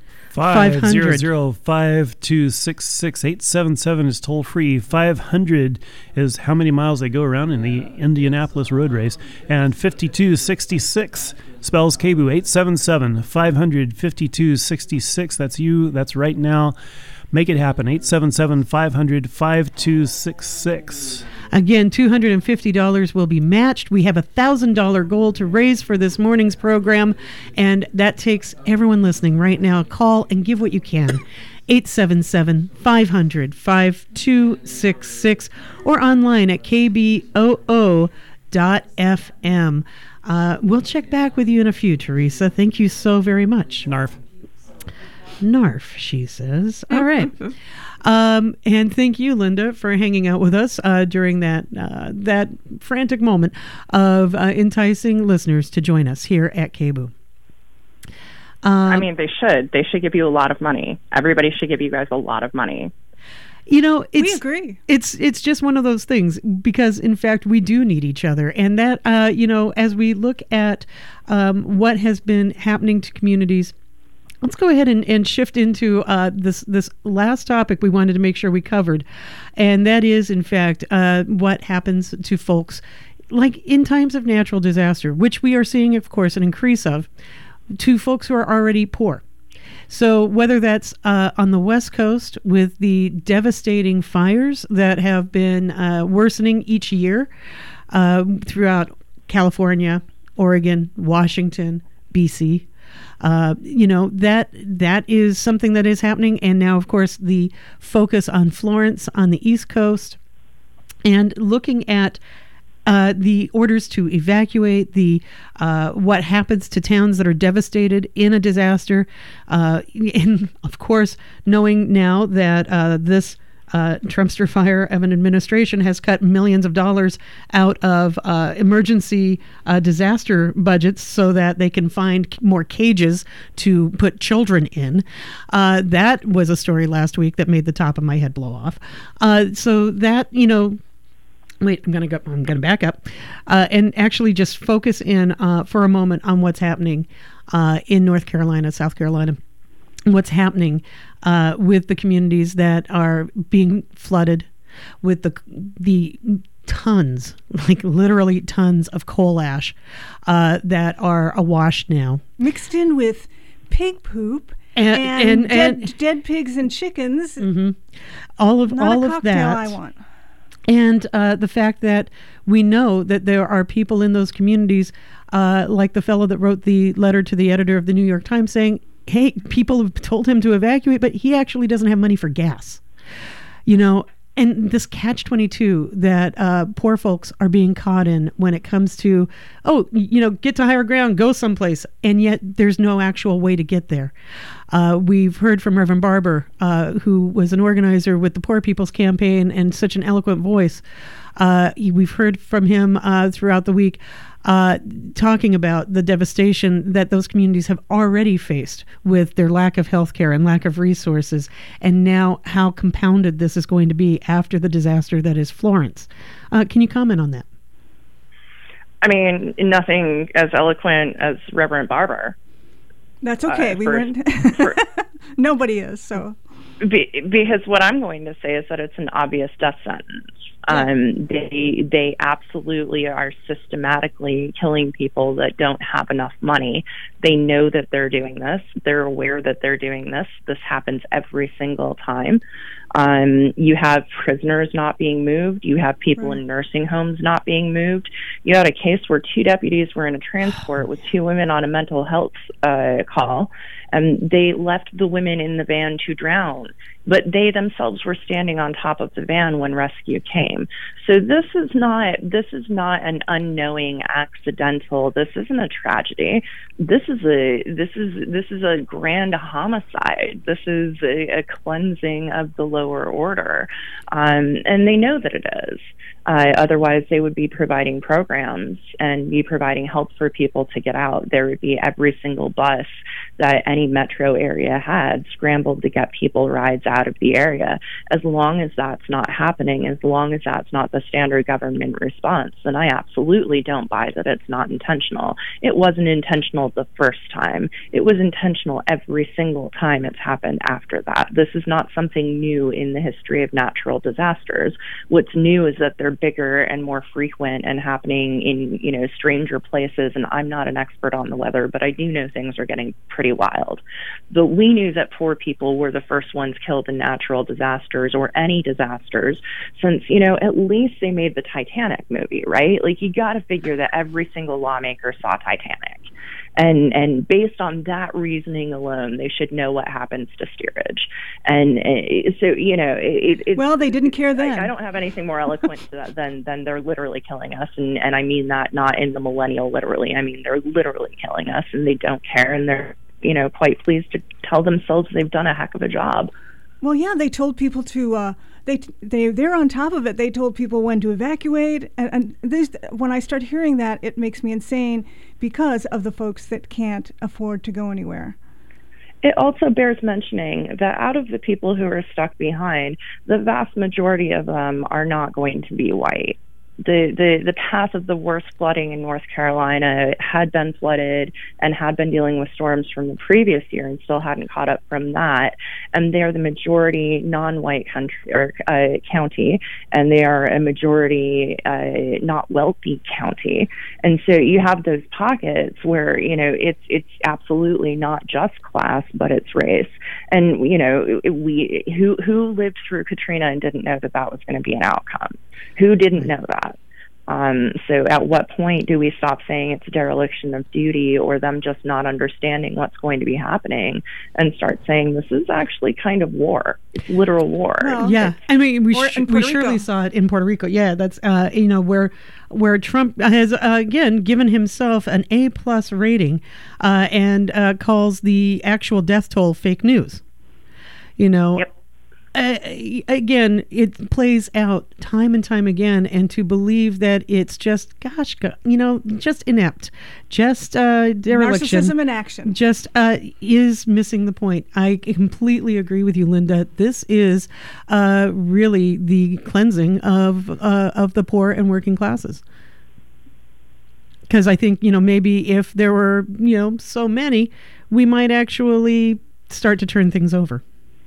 500-5266. 877 is toll free. 500 is how many miles they go around in the Indianapolis road race. And 5266 spells KBOO. 877-500-5266. That's you. That's right now. Make it happen. 877-500-5266. Again, $250 will be matched. We have a $1,000 goal to raise for this morning's program, and that takes everyone listening right now. Call and give what you can. 877-500-5266 or online at kboo.fm. We'll check back with you in a few, Teresa. Thank you so very much.
Narf.
Narf, she says. All right. And thank you, Linda, for hanging out with us during that frantic moment of enticing listeners to join us here at KBOO.
I mean, they should. They should give you a lot of money. Everybody should give you guys a lot of money.
We
agree.
It's just one of those things because, in fact, we do need each other. And that, as we look at what has been happening to communities, let's go ahead and shift into this last topic we wanted to make sure we covered. And that is, in fact, what happens to folks like in times of natural disaster, which we are seeing, of course, an increase of, to folks who are already poor. So whether that's on the West Coast with the devastating fires that have been worsening each year throughout California, Oregon, Washington, BC, that is something that is happening. And now, of course, the focus on Florence on the East Coast and looking at the orders to evacuate, what happens to towns that are devastated in a disaster, and of course, knowing now that this Trumpster fire of an administration has cut millions of dollars out of emergency disaster budgets so that they can find more cages to put children in. That was a story last week that made the top of my head blow off. So that, wait, I'm gonna back up and actually just focus in for a moment on what's happening in North Carolina, South Carolina, what's happening with the communities that are being flooded with the tons, like literally tons of coal ash that are awash now,
mixed in with pig poop. And dead pigs and chickens.
Mm-hmm. All of that.
I want.
And the fact that we know that there are people in those communities, like the fellow that wrote the letter to the editor of the New York Times saying, hey, people have told him to evacuate, but he actually doesn't have money for gas. And this catch-22 that poor folks are being caught in when it comes to, get to higher ground, go someplace, and yet there's no actual way to get there. We've heard from Reverend Barber, who was an organizer with the Poor People's Campaign and such an eloquent voice. We've heard from him throughout the week talking about the devastation that those communities have already faced with their lack of health care and lack of resources, and now how compounded this is going to be after the disaster that is Florence. Can you comment on that?
I mean, nothing as eloquent as Reverend Barber.
That's okay. Nobody is, so.
Because what I'm going to say is that it's an obvious death sentence. They absolutely are systematically killing people that don't have enough money. They know that they're doing this. They're aware that they're doing this. This happens every single time. You have prisoners not being moved. You have people in nursing homes not being moved. You had a case where 2 deputies were in a transport with 2 women on a mental health call, and they left the women in the van to drown, but they themselves were standing on top of the van when rescue came. So this is not an unknowing accidental. This isn't a tragedy. This is a grand homicide. This is a cleansing of the lower order, and they know that it is. Otherwise, they would be providing programs and be providing help for people to get out. There would be every single bus that any metro area had scrambled to get people rides out of the area. As long as that's not happening, as long as that's not the standard government response, then I absolutely don't buy that it's not intentional. It wasn't intentional the first time. It was intentional every single time it's happened after that. This is not something new in the history of natural disasters. What's new is that they're bigger and more frequent and happening in, stranger places. And I'm not an expert on the weather, but I do know things are getting pretty wild. But we knew that poor people were the first ones killed handle the natural disasters or any disasters since, you know, at least they made the Titanic movie, right? Like, you got to figure that every single lawmaker saw Titanic. And based on that reasoning alone, they should know what happens to steerage. And so, you know,
well, they didn't care then.
I don't have anything more eloquent to that than they're literally killing us. And I mean that not in the millennial literally. I mean, they're literally killing us, and they don't care. And they're, you know, quite pleased to tell themselves they've done a heck of a job.
Well, yeah, they told people to, they're on top of it. They told people when to evacuate. And this, when I start hearing that, it makes me insane because of the folks that can't afford to go anywhere.
It also bears mentioning that out of the people who are stuck behind, the vast majority of them are not going to be white. The path of the worst flooding in North Carolina had been flooded and had been dealing with storms from the previous year and still hadn't caught up from that. And they're the majority non-white country or county, and they are a majority not wealthy county. And so you have those pockets where, you know, it's absolutely not just class, but it's race. And, you know, who lived through Katrina and didn't know that was going to be an outcome? Who didn't know that? So at what point do we stop saying it's a dereliction of duty or them just not understanding what's going to be happening and start saying this is actually kind of war? It's literal war.
Well, yeah. I mean, we surely saw it in Puerto Rico. Yeah, that's, you know, where Trump has, again, given himself an A+ rating and calls the actual death toll fake news. You know,
yep.
Again, it plays out time and time again, and to believe that it's just, you know, just inept, just dereliction.
Narcissism in action.
Just is missing the point. I completely agree with you, Linda. This is really the cleansing of the poor and working classes. Because I think, you know, maybe if there were, you know, so many, we might actually start to turn things over.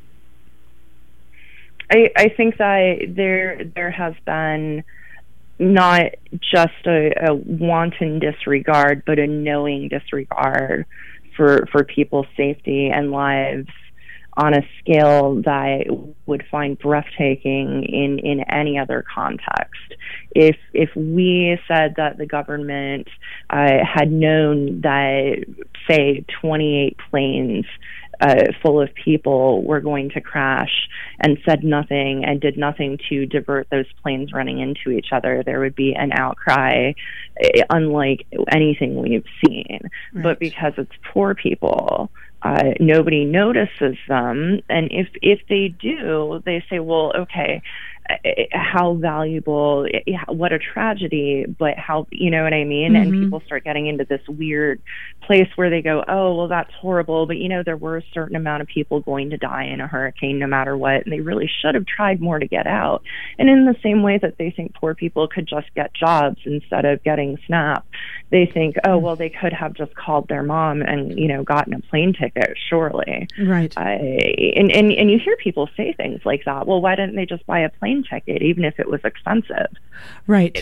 I think that there has been not just a wanton disregard, but a knowing disregard for people's safety and lives on a scale that would find breathtaking in any other context. If we said that the government had known that, say, 28 planes full of people were going to crash and said nothing and did nothing to divert those planes running into each other, there would be an outcry unlike anything we've seen. Right. But because it's poor people, nobody notices them. And if they do, they say, well, okay, how valuable, what a tragedy, but how, you know what I mean? Mm-hmm. And people start getting into this weird place where they go, oh, well, that's horrible, but, you know, there were a certain amount of people going to die in a hurricane no matter what, and they really should have tried more to get out. And in the same way that they think poor people could just get jobs instead of getting SNAP, they think, oh, well, they could have just called their mom and, you know, gotten a plane ticket, surely.
Right.
And you hear people say things like that. Well, why didn't they just buy a plane ticket, even if it was expensive?
Right.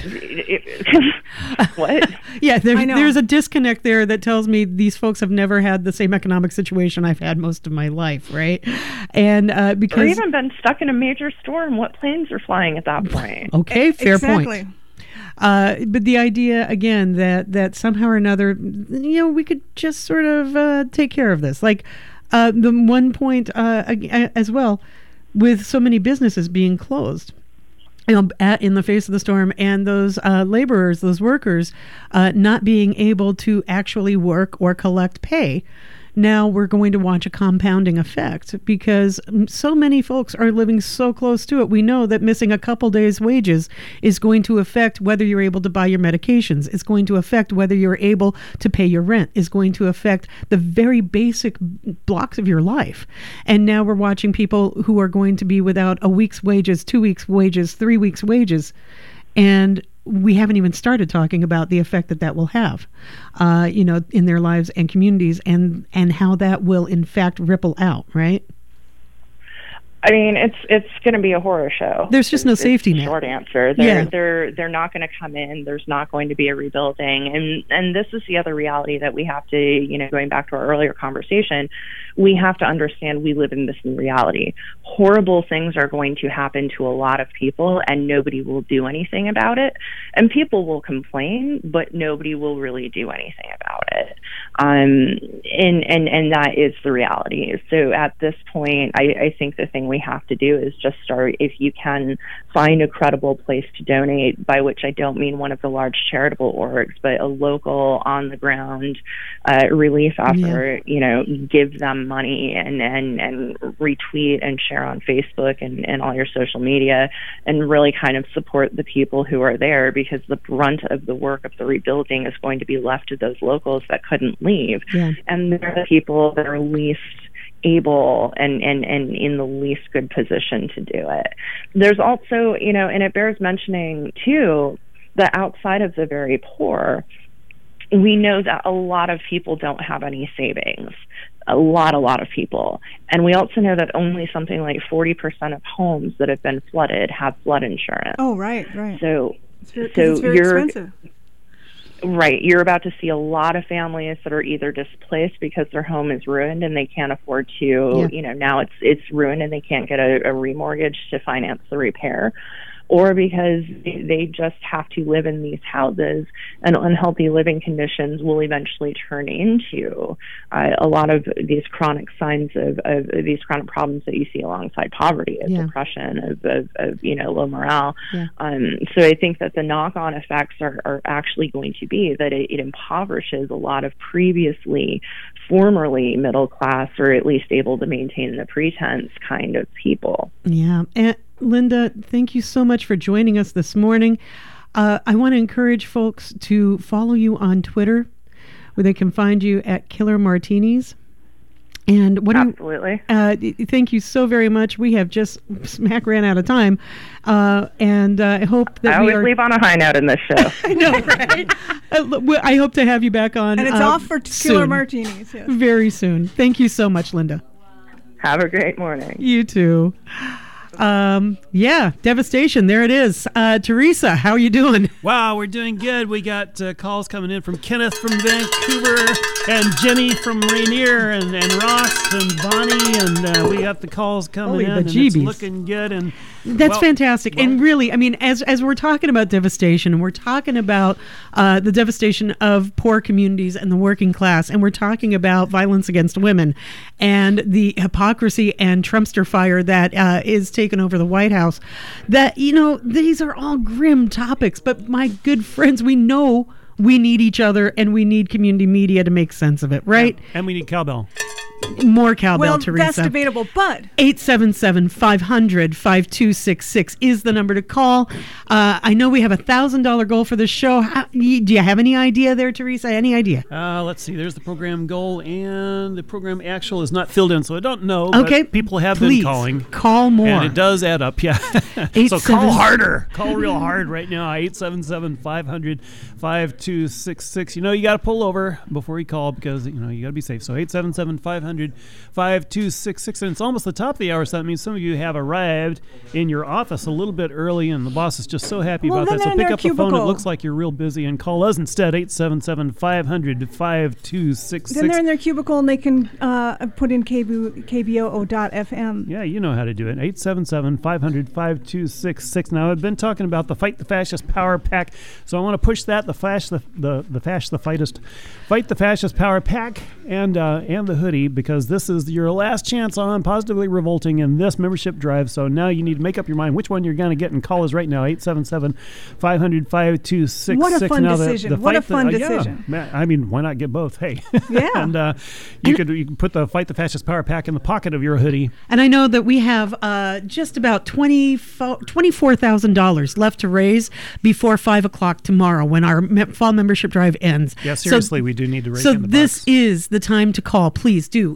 What?
Yeah, there's a disconnect there that tells me these folks have never had the same economic situation I've had most of my life, right? And because
or even been stuck in a major storm, what planes are flying at that point?
Okay, fair
exactly.
point. But the idea, again, that somehow or another, you know, we could just sort of take care of this. Like the one point as well, with so many businesses being closed, you know, in the face of the storm, and those laborers, those workers, not being able to actually work or collect pay. Now we're going to watch a compounding effect because so many folks are living so close to it. We know that missing a couple days' wages is going to affect whether you're able to buy your medications. It's going to affect whether you're able to pay your rent. It's going to affect the very basic blocks of your life. And now we're watching people who are going to be without a week's wages, 2 weeks' wages, 3 weeks' wages. And we haven't even started talking about the effect that will have, you know, in their lives and communities, and how that will in fact ripple out, right?
I mean, it's going to be a horror show.
There's just no
It's
safety
the
net.
Short answer.
Yeah.
They're not going to come in. There's not going to be a rebuilding. And this is the other reality that we have to, going back to our earlier conversation, we have to understand we live in this new reality. Horrible things are going to happen to a lot of people, and nobody will do anything about it. And people will complain, but nobody will really do anything about it. And that is the reality. So at this point, I think the thing we have to do is just start, if you can find a credible place to donate, by which I don't mean one of the large charitable orgs, but a local on the ground relief effort, give them money and retweet and share on Facebook and all your social media, and really kind of support the people who are there, because the brunt of the work of the rebuilding is going to be left to those locals that couldn't leave.
Yeah.
And they're the people that are least able and in the least good position to do it. There's also, and it bears mentioning too, that outside of the very poor, we know that a lot of people don't have any savings. A lot of people. And we also know that only something like 40% of homes that have been flooded have flood insurance.
Oh, right.
So
it's very expensive.
Right. You're about to see a lot of families that are either displaced because their home is ruined and they can't afford to, now it's ruined and they can't get a remortgage to finance the repair, or because they just have to live in these houses, and unhealthy living conditions will eventually turn into a lot of these chronic signs of these chronic problems that you see alongside poverty, of depression, of low morale.
Yeah.
So I think that the knock-on effects are actually going to be that it impoverishes a lot of formerly middle class, or at least able to maintain the pretense kind of people.
Yeah. And Linda, thank you so much for joining us this morning. I want to encourage folks to follow you on Twitter, where they can find you at Killer Martinis. And
Absolutely.
Thank you so very much. We have just smack ran out of time, and I hope that
I always leave on a high note in this show.
I know, right? I hope to have you back on.
And it's off for Killer
soon.
Martinis. Yes.
Very soon. Thank you so much, Linda.
Have a great morning.
You too. Devastation. There it is. Teresa, how are you doing?
Wow, we're doing good. We got calls coming in from Kenneth from Vancouver, and Jenny from Rainier, and Ross and Bonnie, and we got the calls coming in, and it's looking good. And
that's fantastic. And really, I mean, as we're talking about devastation, and we're talking about the devastation of poor communities and the working class, and we're talking about violence against women, and the hypocrisy and Trumpster fire that is taken over the White House, that, these are all grim topics, but my good friends, we know we need each other, and we need community media to make sense of it, right?
Yeah. And we need cowbell.
More cowbell, Teresa.
Well, that's debatable, but
877-500-5266 is the number to call. I know we have $1,000 goal for this show. Do you have any idea there, Teresa? Any idea?
Let's see. There's the program goal, and the program actual is not filled in, so I don't know.
Okay.
But people have
Please,
been calling.
Call more.
And it does add up, yeah. So call harder. Call real hard right now. 877-500-5266. You got to pull over before you call, because, you got to be safe. So 877-500-5266, and it's almost the top of the hour, so that means some of you have arrived in your office a little bit early, and the boss is just so happy about that. So pick up the phone. It looks like you're real busy, and call us instead. 877-500-5266.
Then they're in their cubicle, and they can put in KBOO.FM.
Yeah, you know how to do it. 877-500-5266. Now, I've been talking about the Fight the Fascist Power Pack, so I want to push that, Fight the Fascist Power Pack, and the hoodie, because this is your last chance on Positively Revolting in this membership drive. So now you need to make up your mind which one you're going to get, and call us right now. 877-500-5266.
What a fun decision. What a fun decision.
Yeah, I mean, why not get both? Hey.
Yeah.
And you can put the Fight the Fascist Power Pack in the pocket of your hoodie.
And I know that we have just about $24,000 left to raise before 5 o'clock tomorrow, when our fall membership drive ends.
Yeah, seriously, we do need to raise
in
the box.
So this is the time to call. Please do.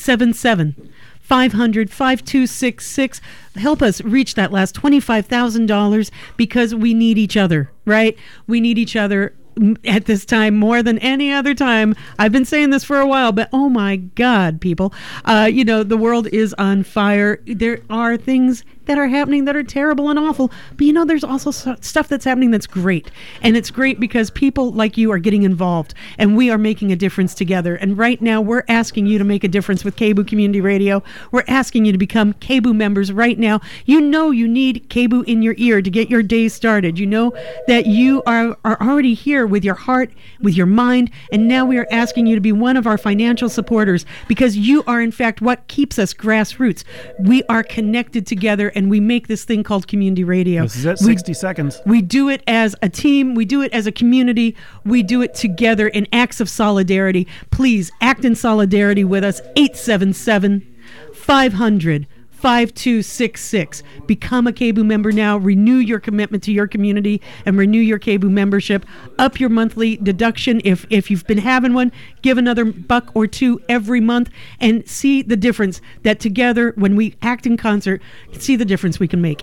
877-500-5266. Help us reach that last $25,000, because we need each other, right? We need each other at this time more than any other time. I've been saying this for a while, but oh my God, people, the world is on fire. There are things that are happening that are terrible and awful, but there's also stuff that's happening that's great. And it's great because people like you are getting involved, and we are making a difference together. And right now we're asking you to make a difference with KBOO Community Radio. We're asking you to become KBOO members right now. You need KBOO in your ear to get your day started. You know that you are already here with your heart, with your mind, and now we are asking you to be one of our financial supporters, because you are in fact what keeps us grassroots. We are connected together, and we make this thing called community radio.
This is it, 60 seconds.
We do it as a team. We do it as a community. We do it together in acts of solidarity. Please act in solidarity with us. 877-500-5266. Become a KBOO member now. Renew your commitment to your community and renew your KBOO membership. Up your monthly deduction. If you've been having one, give another $1 or $2 every month, and see the difference that together, when we act in concert, see the difference we can make.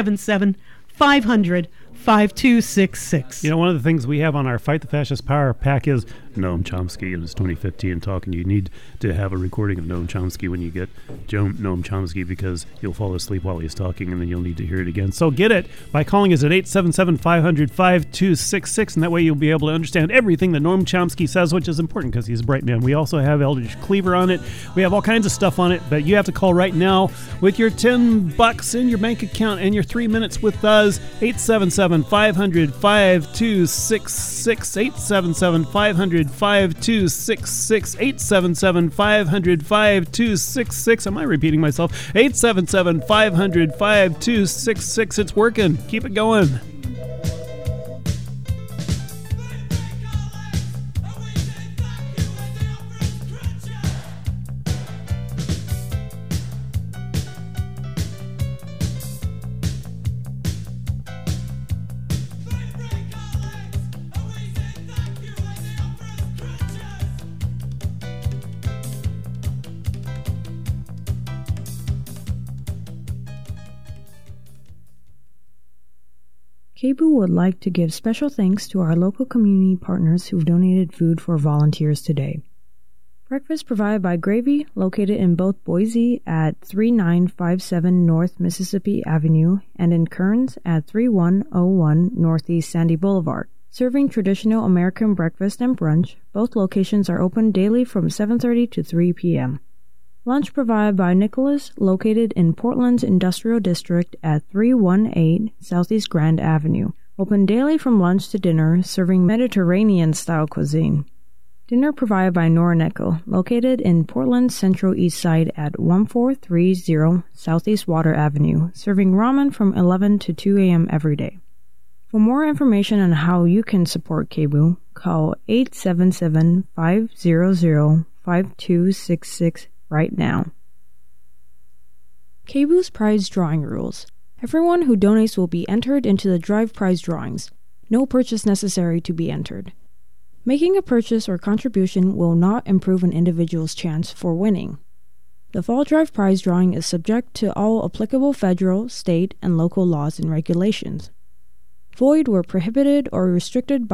877-500-5266.
One of the things we have on our Fight the Fascist Power pack is Noam Chomsky in his 2015 talk, and you need to have a recording of Noam Chomsky when you get Noam Chomsky, because you'll fall asleep while he's talking, and then you'll need to hear it again. So get it by calling us at 877-500-5266, and that way you'll be able to understand everything that Noam Chomsky says, which is important because he's a bright man. We also have Eldridge Cleaver on it. We have all kinds of stuff on it, but you have to call right now with your $10 in your bank account and your 3 minutes with us. 877-500-5266. 877-500-5266. 877-500-5266. Am I repeating myself? 877-500-5266. It's working. Keep it going.
KBOO would like to give special thanks to our local community partners who've donated food for volunteers today. Breakfast provided by Gravy, located in both Boise at 3957 North Mississippi Avenue and in Kearns at 3101 Northeast Sandy Boulevard. Serving traditional American breakfast and brunch, both locations are open daily from 7:30 to 3 p.m. Lunch provided by Nicholas, located in Portland's Industrial District at 318 Southeast Grand Avenue. Open daily from lunch to dinner, serving Mediterranean-style cuisine. Dinner provided by Norineko, located in Portland's Central East Side at 1430 Southeast Water Avenue, serving ramen from 11 to 2 a.m. every day. For more information on how you can support KBOO, call 877-500-5266 right now. KBOO's prize drawing rules. Everyone who donates will be entered into the Drive prize drawings. No purchase necessary to be entered. Making a purchase or contribution will not improve an individual's chance for winning. The Fall Drive prize drawing is subject to all applicable federal, state, and local laws and regulations. Void where prohibited or restricted by